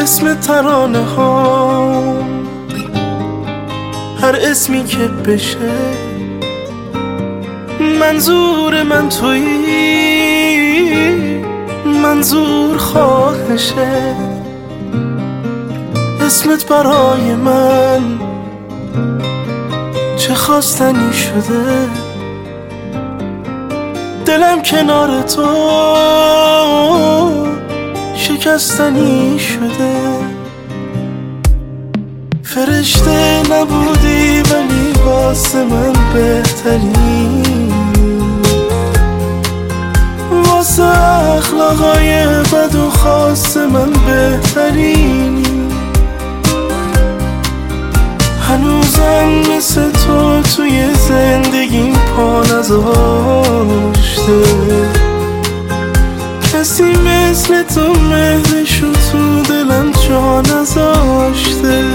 اسم ترانه ها، هر اسمی که بشه منظور من تویی، منظور خواهشه. اسمت برای من چه خواستنی شده، دلم کنار تو شکستنی شده. فرشته نبودی ولی واسه من بهتری، واسه اخلاقای بد و خاص من بهترینی. هنوزم مثل تو توی زندگیم پا نذاشته، کسی مثل تو مهرشو تو دلم جا نذاشته.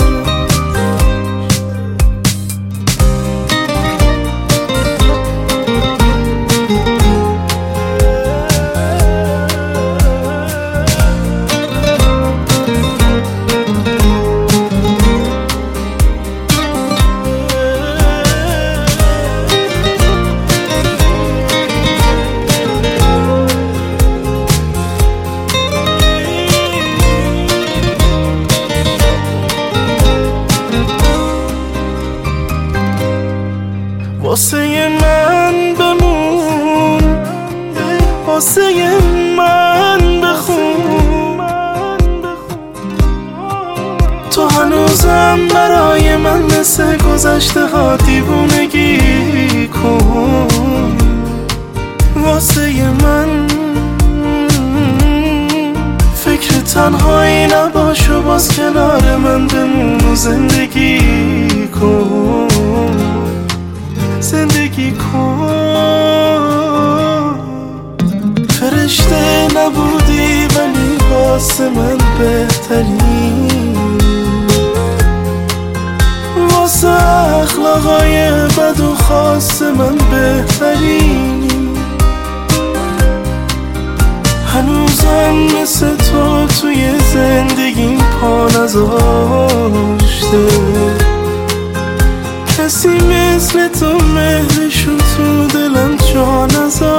واسه من بمون، واسه من بخون، تو هنوزم برای من مثل گذشته ها دیوونگی کن. واسه من فکر تنهایی نباش و باز کنار من بمون و زندگی کن، زندگی کن. فرشته نبودی ولی واسه من بهتری، واسه اخلاقای بد و خاص من بهترینی. هنوزم مثل تو توی زندگیم پا نذاشته، کسی مثل تو مهرشو تو دلم جا نذاشته.